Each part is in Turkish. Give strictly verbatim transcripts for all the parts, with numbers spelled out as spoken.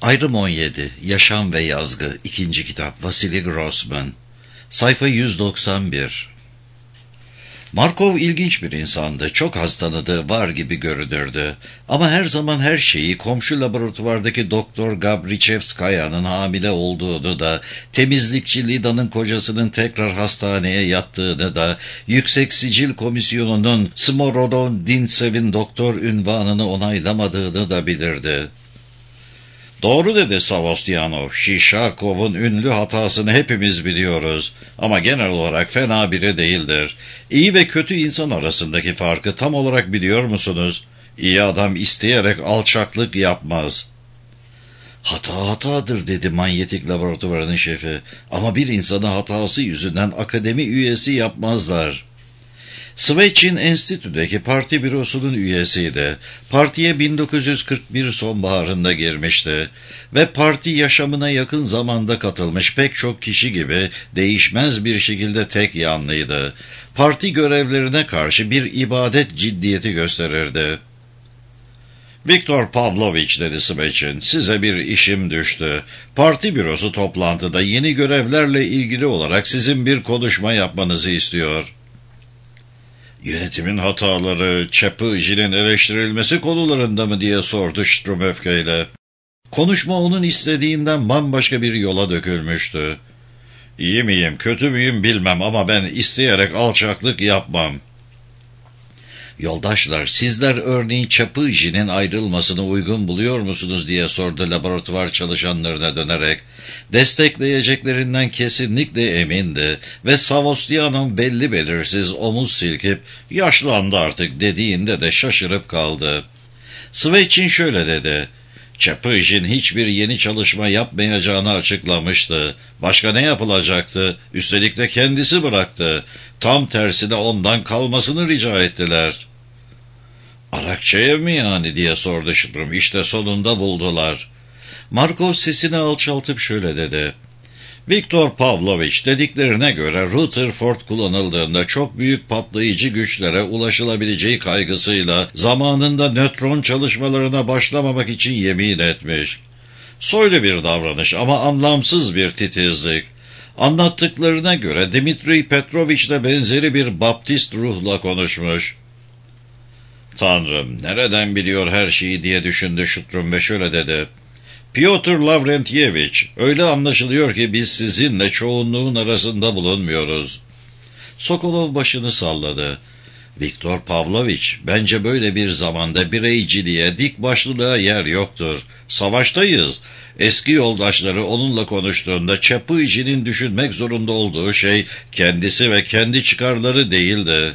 Ayrım on yedi. Yaşam ve Yazgı. İkinci kitap. Vasily Grossman. Sayfa yüz doksan bir. Markov ilginç bir insandı. Çok az tanıdığı var gibi görünürdü. Ama her zaman her şeyi komşu laboratuvardaki Doktor Gabrichevskaya'nın hamile olduğunu da, temizlikçi Lida'nın kocasının tekrar hastaneye yattığını da, Yüksek Sicil Komisyonu'nun Smorodon-Dintsev'in doktor ünvanını onaylamadığını da bilirdi. Doğru dedi Savostyanov. Şişakov'un ünlü hatasını hepimiz biliyoruz. Ama genel olarak fena biri değildir. İyi ve kötü insan arasındaki farkı tam olarak biliyor musunuz? İyi adam isteyerek alçaklık yapmaz. Hata hatadır dedi manyetik laboratuvarının şefi. Ama bir insanı hatası yüzünden akademi üyesi yapmazlar. Swetch'in enstitüdeki parti bürosunun üyesiydi. Partiye bin dokuz yüz kırk bir sonbaharında girmişti ve parti yaşamına yakın zamanda katılmış pek çok kişi gibi değişmez bir şekilde tek yanlıydı. Parti görevlerine karşı bir ibadet ciddiyeti gösterirdi. Viktor Pavlovich dedi Swetch'in, size bir işim düştü. Parti bürosu toplantıda yeni görevlerle ilgili olarak sizin bir konuşma yapmanızı istiyor. Yönetimin hataları, Çapıcı'nın eleştirilmesi konularında mı diye sordu Strum öfkeyle. Konuşma onun istediğinden bambaşka bir yola dökülmüştü. İyi miyim, kötü müyüm bilmem ama ben isteyerek alçaklık yapmam. Yoldaşlar, sizler örneğin Çapıcı'nın ayrılmasını uygun buluyor musunuz diye sordu laboratuvar çalışanlarına dönerek. Destekleyeceklerinden kesinlikle emindi ve Savostyanov belli belirsiz omuz silkip yaşlandı artık dediğinde de şaşırıp kaldı. Swetch'in şöyle dedi. Çapıcı'nın hiçbir yeni çalışma yapmayacağını açıklamıştı. Başka ne yapılacaktı? Üstelik de kendisi bıraktı. Tam tersine ondan kalmasını rica ettiler. Arakçeyev mi yani diye sordu Strum. İşte sonunda buldular. Markov sesini alçaltıp şöyle dedi. Viktor Pavlovich dediklerine göre Rutherford kullanıldığında çok büyük patlayıcı güçlere ulaşılabileceği kaygısıyla zamanında nötron çalışmalarına başlamamak için yemin etmiş. Soylu bir davranış ama anlamsız bir titizlik. Anlattıklarına göre Dmitri Petrovich de benzeri bir baptist ruhla konuşmuş. Tanrım, nereden biliyor her şeyi diye düşündü Strum ve şöyle dedi. Pyotr Lavrentyevich, öyle anlaşılıyor ki biz sizinle çoğunluğun arasında bulunmuyoruz. Sokolov başını salladı. Viktor Pavlovich, bence böyle bir zamanda bireyciliğe, dik başlılığa yer yoktur. Savaştayız. Eski yoldaşları onunla konuştuğunda Çapıcı'nın düşünmek zorunda olduğu şey kendisi ve kendi çıkarları değildi.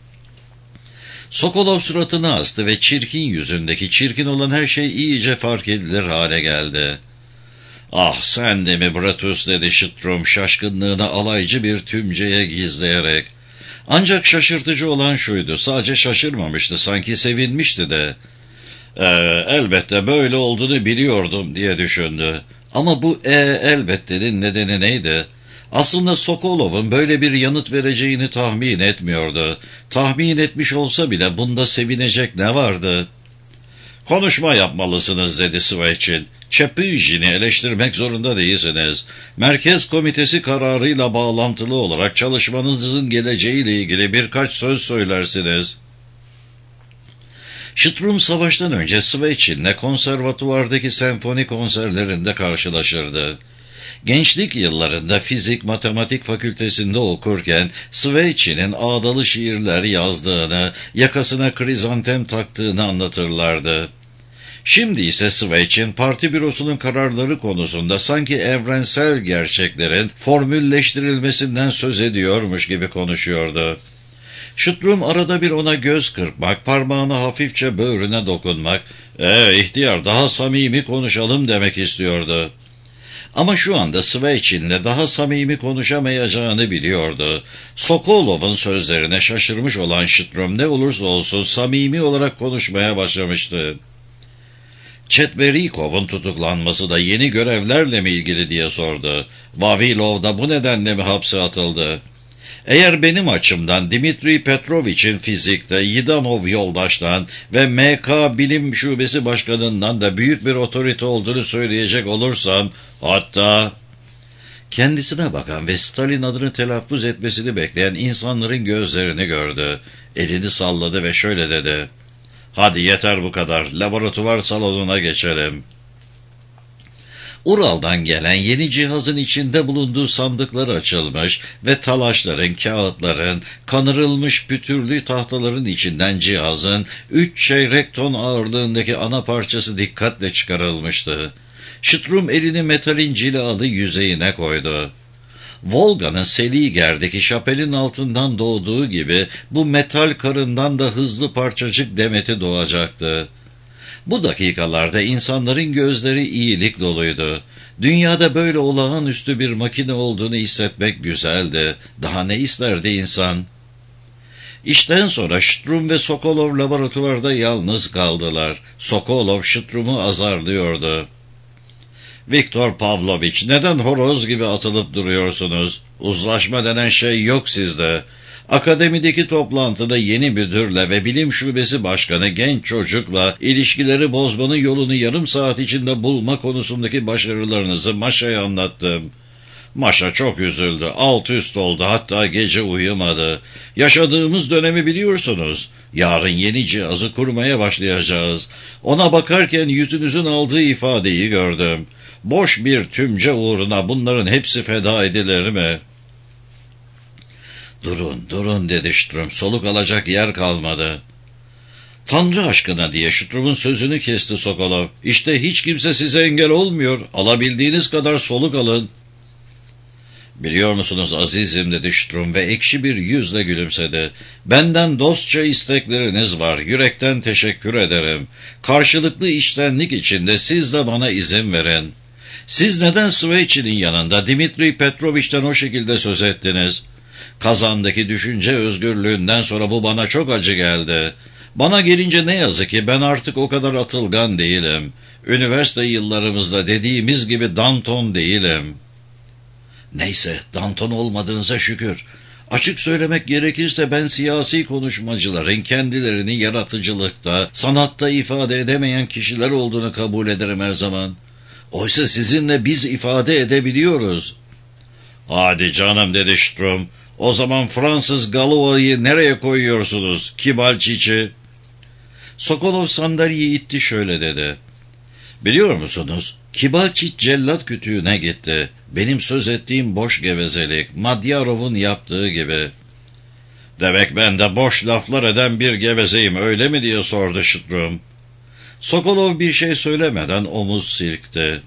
Sokolov suratını astı ve çirkin yüzündeki çirkin olan her şey iyice fark edilir hale geldi. Ah sen de mi Brutus dedi Strum şaşkınlığını alaycı bir tümceye gizleyerek. Ancak şaşırtıcı olan şuydu, sadece şaşırmamıştı, sanki sevinmişti de. Ee, elbette böyle olduğunu biliyordum diye düşündü. Ama bu e, elbette'nin nedeni neydi? Aslında Sokolov'un böyle bir yanıt vereceğini tahmin etmiyordu. Tahmin etmiş olsa bile bunda sevinecek ne vardı? Konuşma yapmalısınız dedi Swetch'in. Çapıcı'nı eleştirmek zorunda değilsiniz. Merkez Komitesi kararıyla bağlantılı olarak çalışmanızın geleceğiyle ilgili birkaç söz söylersiniz. Strum savaştan önce Swetch'inle konservatuvardaki senfoni konserlerinde karşılaşırdı. Gençlik yıllarında fizik matematik fakültesinde okurken Swetch'in ağdalı şiirler yazdığını, yakasına krizantem taktığını anlatırlardı. Şimdi ise Swetch'in parti bürosunun kararları konusunda sanki evrensel gerçeklerin formülleştirilmesinden söz ediyormuş gibi konuşuyordu. Strum arada bir ona göz kırpmak, parmağını hafifçe böğrüne dokunmak, ''Ee ihtiyar daha samimi konuşalım'' demek istiyordu. Ama şu anda Swetch'inle daha samimi konuşamayacağını biliyordu. Sokolov'un sözlerine şaşırmış olan Strum ne olursa olsun samimi olarak konuşmaya başlamıştı. Çetverikov'un tutuklanması da yeni görevlerle mi ilgili diye sordu. Vavilov da bu nedenle mi hapse atıldı? Eğer benim açımdan Dimitri Petrovich'in fizikte Yidanov yoldaştan ve M K Bilim Şubesi Başkanı'ndan da büyük bir otorite olduğunu söyleyecek olursam, hatta kendisine bakan ve Stalin adını telaffuz etmesini bekleyen insanların gözlerini gördü. Elini salladı ve şöyle dedi: "Hadi yeter bu kadar, laboratuvar salonuna geçelim." Ural'dan gelen yeni cihazın içinde bulunduğu sandıklar açılmış ve talaşların, kağıtların, kanırılmış pütürlü tahtaların içinden cihazın üç çeyrek ton ağırlığındaki ana parçası dikkatle çıkarılmıştı. Şıtrum elini metalin cilalı yüzeyine koydu. Volga'nın Seliger'deki şapelin altından doğduğu gibi bu metal karından da hızlı parçacık demeti doğacaktı. Bu dakikalarda insanların gözleri iyilik doluydu. Dünyada böyle olağanüstü bir makine olduğunu hissetmek güzeldi. Daha ne isterdi insan? İşten sonra Ştrum ve Sokolov laboratuvarda yalnız kaldılar. Sokolov Ştrum'u azarlıyordu. "Viktor Pavlovich, neden horoz gibi atılıp duruyorsunuz? Uzlaşma denen şey yok sizde. Akademideki toplantıda yeni müdürle ve bilim şubesi başkanı genç çocukla ilişkileri bozmanın yolunu yarım saat içinde bulma konusundaki başarılarınızı Maşa'ya anlattım. Maşa çok üzüldü, alt üst oldu, hatta gece uyumadı. Yaşadığımız dönemi biliyorsunuz. Yarın yeni cihazı kurmaya başlayacağız. Ona bakarken yüzünüzün aldığı ifadeyi gördüm. Boş bir tümce uğruna bunların hepsi feda edilir mi?" "Durun, durun," dedi Ştrum. "Soluk alacak yer kalmadı." "Tanrı aşkına," diye Ştrum'un sözünü kesti Sokolov. "İşte hiç kimse size engel olmuyor. Alabildiğiniz kadar soluk alın." "Biliyor musunuz azizim," dedi Ştrum ve ekşi bir yüzle gülümsedi. "Benden dostça istekleriniz var. Yürekten teşekkür ederim. Karşılıklı içtenlik içinde siz de bana izin verin. Siz neden Sveç'in yanında Dimitri Petrovich'ten o şekilde söz ettiniz? Kazandaki düşünce özgürlüğünden sonra bu bana çok acı geldi. Bana gelince ne yazık ki ben artık o kadar atılgan değilim. Üniversite yıllarımızda dediğimiz gibi Danton değilim." "Neyse, Danton olmadığınıza şükür. Açık söylemek gerekirse ben siyasi konuşmacıların kendilerini yaratıcılıkta, sanatta ifade edemeyen kişiler olduğunu kabul ederim her zaman. Oysa sizinle biz ifade edebiliyoruz." "Hadi canım," dedi Ştrum. "O zaman Fransız Galova'yı nereye koyuyorsunuz, Kibalçiç'i?" Sokolov sandalyeyi itti, şöyle dedi: "Biliyor musunuz, Kibalçiç cellat kütüğüne gitti. Benim söz ettiğim boş gevezelik, Madyarov'un yaptığı gibi." "Demek ben de boş laflar eden bir gevezeyim, öyle mi?" diye sordu Ştrum. Sokolov bir şey söylemeden omuz silkti.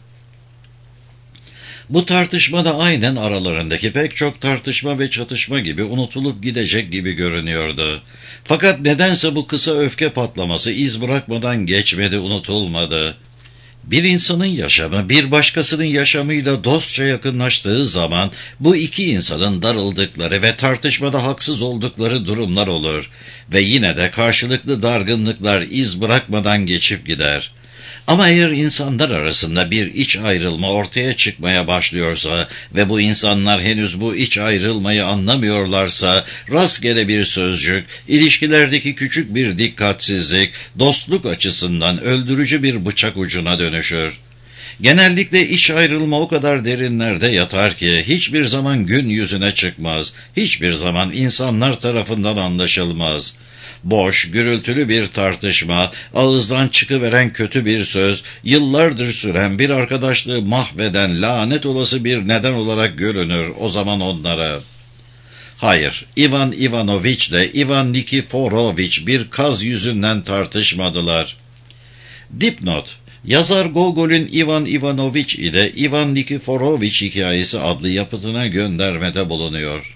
Bu tartışmada aynen aralarındaki pek çok tartışma ve çatışma gibi unutulup gidecek gibi görünüyordu. Fakat nedense bu kısa öfke patlaması iz bırakmadan geçmedi, unutulmadı. Bir insanın yaşamı bir başkasının yaşamıyla dostça yakınlaştığı zaman bu iki insanın darıldıkları ve tartışmada haksız oldukları durumlar olur ve yine de karşılıklı dargınlıklar iz bırakmadan geçip gider. Ama eğer insanlar arasında bir iç ayrılma ortaya çıkmaya başlıyorsa ve bu insanlar henüz bu iç ayrılmayı anlamıyorlarsa, rastgele bir sözcük, ilişkilerdeki küçük bir dikkatsizlik, dostluk açısından öldürücü bir bıçak ucuna dönüşür. Genellikle iç ayrılma o kadar derinlerde yatar ki hiçbir zaman gün yüzüne çıkmaz, hiçbir zaman insanlar tarafından anlaşılmaz. Boş, gürültülü bir tartışma, ağızdan çıkıveren kötü bir söz, yıllardır süren bir arkadaşlığı mahveden lanet olası bir neden olarak görünür o zaman onlara. Hayır, Ivan Ivanoviç ile Ivan Nikiforoviç bir kaz yüzünden tartışmadılar. Dipnot: yazar Gogol'ün Ivan Ivanoviç ile Ivan Nikiforoviç hikayesi adlı yapıtına göndermede bulunuyor.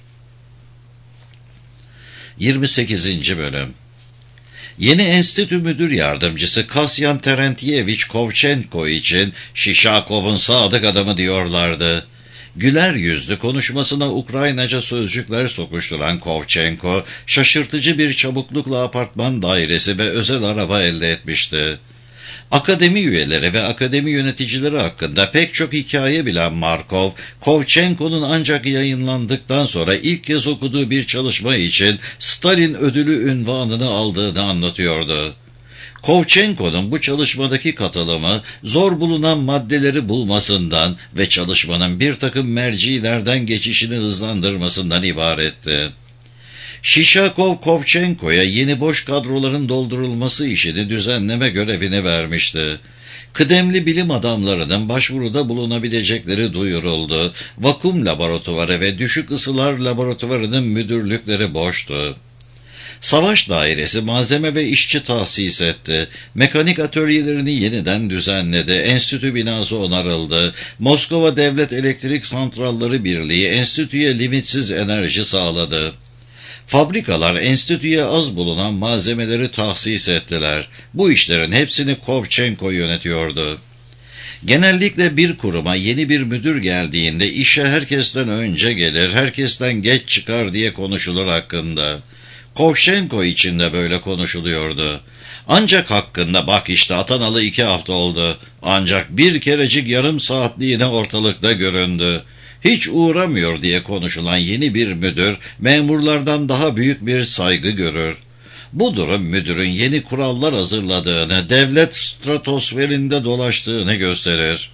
yirmi sekizinci Bölüm. Yeni enstitü müdür yardımcısı Kasyan Terentiyevich Kovchenko için Şişakov'un sadık adamı diyorlardı. Güler yüzlü, konuşmasına Ukraynaca sözcükler sokuşturan Kovchenko, şaşırtıcı bir çabuklukla apartman dairesi ve özel araba elde etmişti. Akademi üyeleri ve akademi yöneticileri hakkında pek çok hikaye bilen Markov, Kovchenko'nun ancak yayınlandıktan sonra ilk kez okuduğu bir çalışma için Stalin ödülü unvanını aldığını anlatıyordu. Kovchenko'nun bu çalışmadaki katılımı, zor bulunan maddeleri bulmasından ve çalışmanın bir takım mercilerden geçişini hızlandırmasından ibaretti. Şişakov, Kovchenko'ya yeni boş kadroların doldurulması işini düzenleme görevini vermişti. Kıdemli bilim adamlarının başvuruda bulunabilecekleri duyuruldu. Vakum laboratuvarı ve düşük ısılar laboratuvarının müdürlükleri boştu. Savaş dairesi malzeme ve işçi tahsis etti. Mekanik atölyelerini yeniden düzenledi. Enstitü binası onarıldı. Moskova Devlet Elektrik Santralları Birliği enstitüye limitsiz enerji sağladı. Fabrikalar enstitüye az bulunan malzemeleri tahsis ettiler. Bu işlerin hepsini Kovchenko yönetiyordu. Genellikle bir kuruma yeni bir müdür geldiğinde işe herkesten önce gelir, herkesten geç çıkar diye konuşulur hakkında. Kovchenko için de böyle konuşuluyordu. Ancak hakkında bak işte atanalı iki hafta oldu. Ancak bir kerecik yarım saatliğine ortalıkta göründü. Hiç uğramıyor diye konuşulan yeni bir müdür memurlardan daha büyük bir saygı görür. Bu durum müdürün yeni kurallar hazırladığını, devlet stratosferinde dolaştığını gösterir.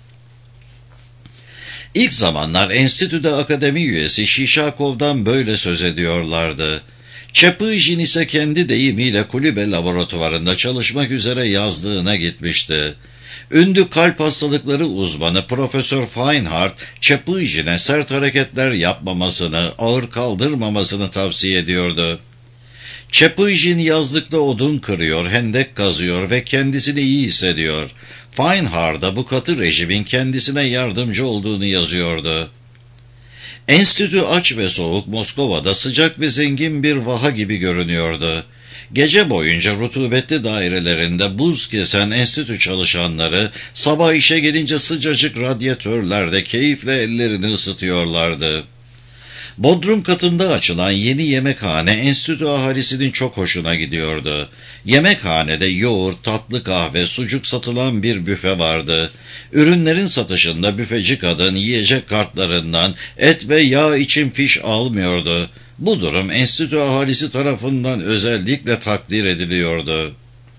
İlk zamanlar enstitüde akademi üyesi Şişakov'dan böyle söz ediyorlardı. Çapıjin ise kendi deyimiyle kulübe laboratuvarında çalışmak üzere yazdığına gitmişti. Ünlü kalp hastalıkları uzmanı Profesör Feinhardt, Çapıjin'e sert hareketler yapmamasını, ağır kaldırmamasını tavsiye ediyordu. Çapıjin yazlıkta odun kırıyor, hendek kazıyor ve kendisini iyi hissediyor. Feinhardt'a bu katı rejimin kendisine yardımcı olduğunu yazıyordu. Enstitü aç ve soğuk, Moskova'da sıcak ve zengin bir vaha gibi görünüyordu. Gece boyunca rutubetli dairelerinde buz kesen enstitü çalışanları sabah işe gelince sıcacık radyatörlerde keyifle ellerini ısıtıyorlardı. Bodrum katında açılan yeni yemekhane enstitü ahalisinin çok hoşuna gidiyordu. Yemekhanede yoğurt, tatlı kahve, sucuk satılan bir büfe vardı. Ürünlerin satışında büfeci kadın yiyecek kartlarından et ve yağ için fiş almıyordu. Bu durum enstitü ahalisi tarafından özellikle takdir ediliyordu.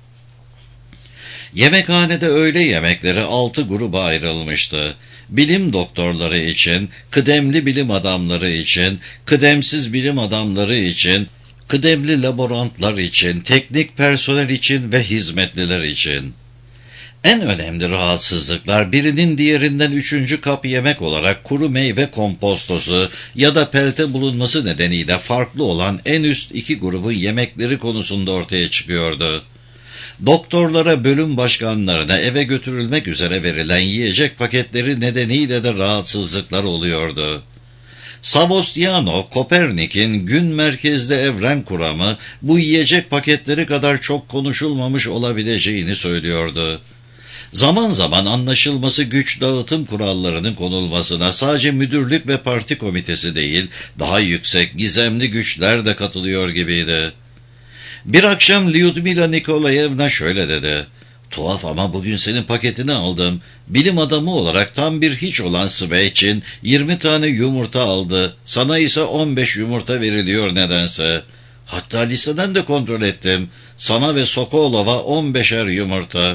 Yemekhanede öğle yemekleri altı gruba ayrılmıştı. Bilim doktorları için, kıdemli bilim adamları için, kıdemsiz bilim adamları için, kıdemli laborantlar için, teknik personel için ve hizmetliler için. En önemli rahatsızlıklar birinin diğerinden üçüncü kap yemek olarak kuru meyve kompostosu ya da pelte bulunması nedeniyle farklı olan en üst iki grubun yemekleri konusunda ortaya çıkıyordu. Doktorlara, bölüm başkanlarına eve götürülmek üzere verilen yiyecek paketleri nedeniyle de rahatsızlıklar oluyordu. Savostiano, Kopernik'in gün merkezli evren kuramı bu yiyecek paketleri kadar çok konuşulmamış olabileceğini söylüyordu. Zaman zaman anlaşılması güç dağıtım kurallarının konulmasına sadece müdürlük ve parti komitesi değil, daha yüksek gizemli güçler de katılıyor gibiydi. Bir akşam Lyudmila Nikolayevna şöyle dedi: "Tuhaf ama bugün senin paketini aldım. Bilim adamı olarak tam bir hiç olan Sveç'in yirmi tane yumurta aldı. Sana ise on beş yumurta veriliyor nedense. Hatta listeden de kontrol ettim. Sana ve Sokolov'a on beşer yumurta."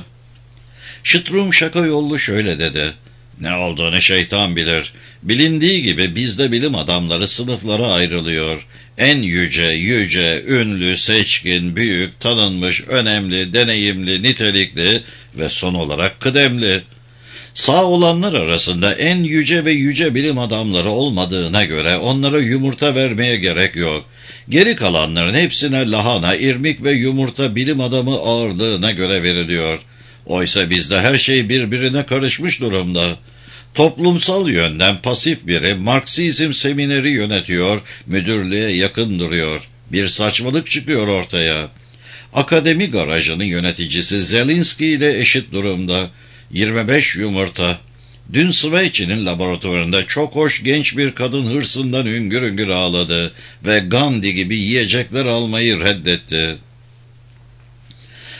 Şıtrum şaka yollu şöyle dedi: "Ne olduğunu şeytan bilir. Bilindiği gibi bizde bilim adamları sınıflara ayrılıyor. En yüce, yüce, ünlü, seçkin, büyük, tanınmış, önemli, deneyimli, nitelikli ve son olarak kıdemli. Sağ olanlar arasında en yüce ve yüce bilim adamları olmadığına göre onlara yumurta vermeye gerek yok. Geri kalanların hepsine lahana, irmik ve yumurta bilim adamı ağırlığına göre veriliyor. Oysa bizde her şey birbirine karışmış durumda. Toplumsal yönden pasif biri Marksizm semineri yönetiyor, müdürlüğe yakın duruyor. Bir saçmalık çıkıyor ortaya. Akademi garajının yöneticisi Zelinski ile eşit durumda. yirmi beş yumurta. Dün Sveç'in laboratuvarında çok hoş genç bir kadın hırsından hüngür hüngür ağladı ve Gandhi gibi yiyecekler almayı reddetti.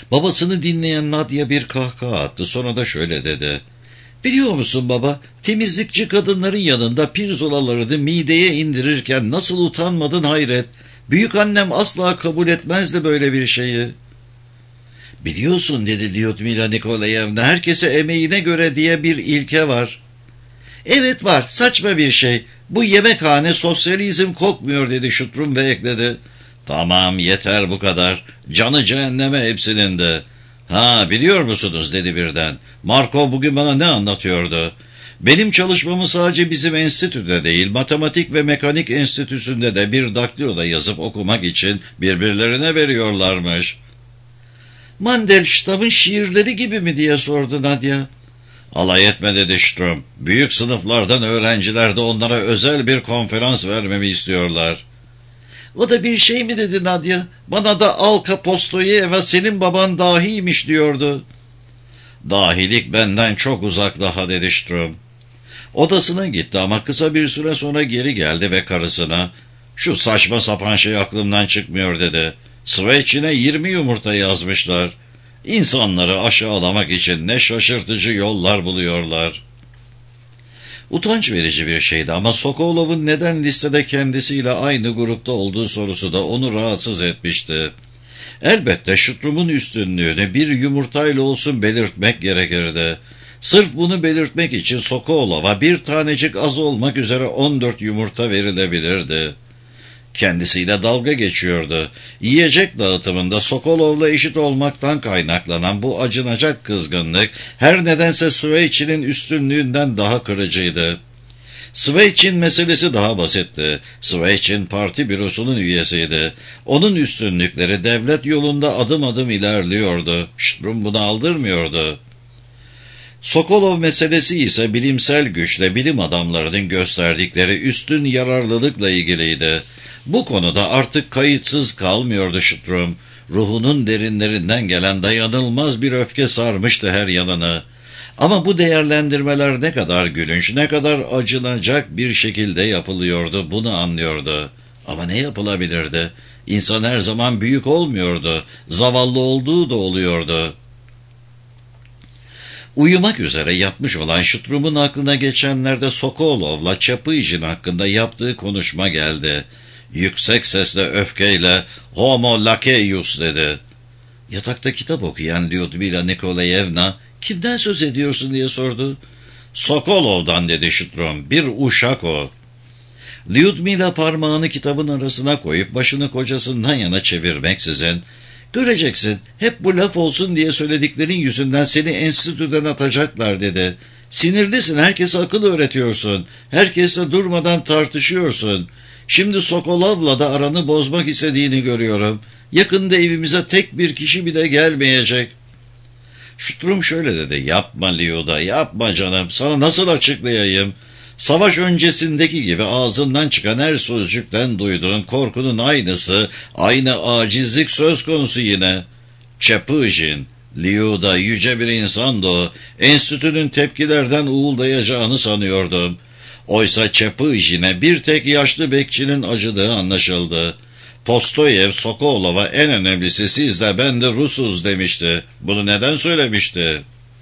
Babasını dinleyen Nadia bir kahkaha attı, sonra da şöyle dedi. Biliyor musun baba, temizlikçi kadınların yanında pirzolalarını mideye indirirken nasıl utanmadın hayret. Büyük annem asla kabul etmezdi böyle bir şeyi. Biliyorsun dedi Lyudmila Nikolayevna, herkese emeğine göre diye bir ilke var. Evet var, saçma bir şey. Bu yemekhane sosyalizm kokmuyor dedi Şutrum ve ekledi. Tamam yeter bu kadar. Canı cehenneme hepsinin de. Ha biliyor musunuz dedi birden. Markov bugün bana ne anlatıyordu? Benim çalışmamı sadece bizim enstitüde değil, matematik ve mekanik enstitüsünde de bir daktiloda yazıp okumak için birbirlerine veriyorlarmış. Mandelstam'ın şiirleri gibi mi diye sordu Nadia. Alay etme dedi Ştrum. Büyük sınıflardan öğrenciler de onlara özel bir konferans vermemi istiyorlar. O da bir şey mi dedi Nadia? Bana da Alka Postoyeva senin baban dahiymiş diyordu. Dahilik benden çok uzak daha dedi Ştrum. Odasına gitti ama kısa bir süre sonra geri geldi ve karısına şu saçma sapan şey aklımdan çıkmıyor dedi. Sveç'ine yirmi yumurta yazmışlar. İnsanları aşağılamak için ne şaşırtıcı yollar buluyorlar. Utanç verici bir şeydi ama Sokolov'un neden listede kendisiyle aynı grupta olduğu sorusu da onu rahatsız etmişti. Elbette Şutrum'un üstünlüğünü bir yumurtayla olsun belirtmek gerekirdi. Sırf bunu belirtmek için Sokolov'a bir tanecik az olmak üzere on dört yumurta verilebilirdi. Kendisiyle dalga geçiyordu. Yiyecek dağıtımında Sokolov'la eşit olmaktan kaynaklanan bu acınacak kızgınlık her nedense Sveç'in üstünlüğünden daha kırıcıydı. Sveç'in meselesi daha basitti. Sveç'in parti bürosunun üyesiydi. Onun üstünlükleri devlet yolunda adım adım ilerliyordu. Ştrum bunu aldırmıyordu. Sokolov meselesi ise bilimsel güçle bilim adamlarının gösterdikleri üstün yararlılıkla ilgiliydi. Bu konuda artık kayıtsız kalmıyordu Ştrum. Ruhunun derinlerinden gelen dayanılmaz bir öfke sarmıştı her yanını. Ama bu değerlendirmeler ne kadar gülünç, ne kadar acınacak bir şekilde yapılıyordu, bunu anlıyordu. Ama ne yapılabilirdi? İnsan her zaman büyük olmuyordu, zavallı olduğu da oluyordu. Uyumak üzere yatmış olan Şutrum'un aklına geçenlerde Sokolov'la Çapıjin hakkında yaptığı konuşma geldi. Yüksek sesle öfkeyle "Homo Lakeyus" dedi. Yatakta kitap okuyan Lyudmila Nikolayevna "Kimden söz ediyorsun?" diye sordu. "Sokolov'dan" dedi Şutrum. "Bir uşak o." Lyudmila parmağını kitabın arasına koyup başını kocasından yana çevirmeksizin "Göreceksin, hep bu laf olsun diye söylediklerin yüzünden seni enstitüden atacaklar" dedi. "Sinirlisin, herkese akıl öğretiyorsun, herkesle durmadan tartışıyorsun. Şimdi Sokolov'la da aranı bozmak istediğini görüyorum. Yakında evimize tek bir kişi bile gelmeyecek." Ştrum şöyle dedi. "Yapma Lyuda, yapma canım. Sana nasıl açıklayayım? Savaş öncesindeki gibi ağzından çıkan her sözcükten duyduğun korkunun aynısı, aynı acizlik söz konusu yine. Çapıjin, Lyuda yüce bir insandı o. Enstitünün tepkilerden uğuldayacağını sanıyordum. Oysa Çapıjin'e bir tek yaşlı bekçinin acıdığı anlaşıldı. Postoyev Sokolov'a en önemlisi siz de ben de Rusuz demişti. Bunu neden söylemişti?"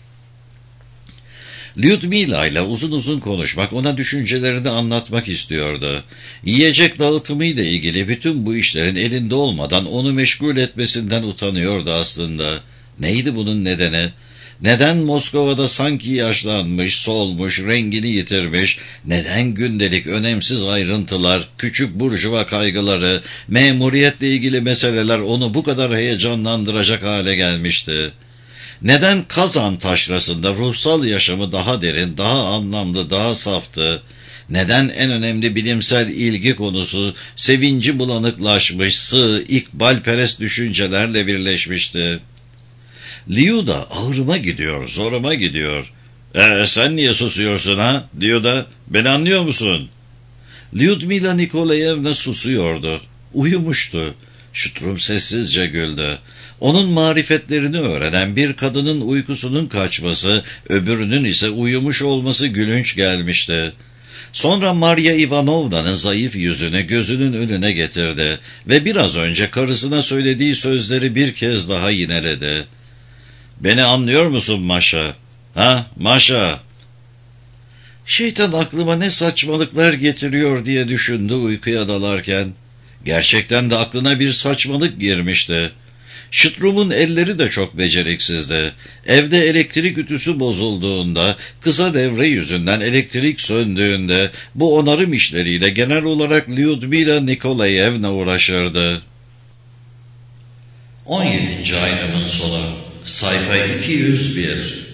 Lyudmila ile uzun uzun konuşmak, ona düşüncelerini anlatmak istiyordu. Yiyecek dağıtımıyla ilgili bütün bu işlerin elinde olmadan onu meşgul etmesinden utanıyordu aslında. Neydi bunun nedeni? Neden Moskova'da sanki yaşlanmış, solmuş, rengini yitirmiş, neden gündelik önemsiz ayrıntılar, küçük burjuva kaygıları, memuriyetle ilgili meseleler onu bu kadar heyecanlandıracak hale gelmişti? Neden Kazan taşrasında ruhsal yaşamı daha derin, daha anlamlı, daha saftı? Neden en önemli bilimsel ilgi konusu sevinci bulanıklaşmış, sığ, ikbalperest düşüncelerle birleşmişti? "Lyuda, ağrıma gidiyor, zoruma gidiyor." "Ee, sen niye susuyorsun ha?" Lyuda, "Beni anlıyor musun?" Lyudmila Nikolayevna susuyordu. Uyumuştu. Şutrum sessizce güldü. Onun marifetlerini öğrenen bir kadının uykusunun kaçması, öbürünün ise uyumuş olması gülünç gelmişti. Sonra Maria Ivanovna'nın zayıf yüzünü gözünün önüne getirdi ve biraz önce karısına söylediği sözleri bir kez daha yineledi. "Beni anlıyor musun Maşa? Ha, Maşa?" Şeytan aklıma ne saçmalıklar getiriyor diye düşündü uykuya dalarken. Gerçekten de aklına bir saçmalık girmişti. Şıtrum'un elleri de çok beceriksizdi. Evde elektrik ütüsü bozulduğunda, kısa devre yüzünden elektrik söndüğünde bu onarım işleriyle genel olarak Lyudmila Nikolayevna uğraşırdı. on yedinci aynamın sonu. Sayfa iki yüz bir.